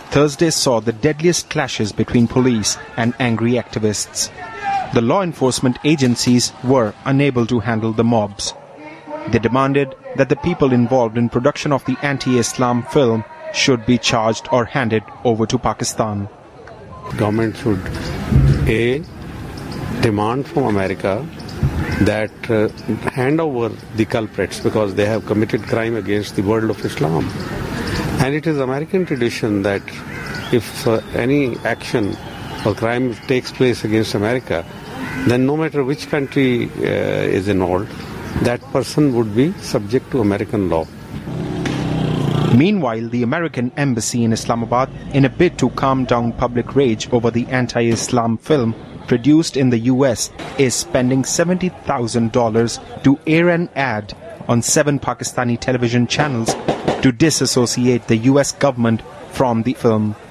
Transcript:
Thursday saw the deadliest clashes between police and angry activists. The law enforcement agencies were unable to handle the mobs. They demanded that the people involved in production of the anti-Islam film should be charged or handed over to Pakistan. Government should demand from America that hand over the culprits because they have committed crime against the world of Islam. And it is American tradition that if any action or crime takes place against America, then no matter which country is involved, that person would be subject to American law. Meanwhile, the American embassy in Islamabad, in a bid to calm down public rage over the anti-Islam film produced in the US, is spending $70,000 to air an ad on 7 Pakistani television channels to disassociate the US government from the film.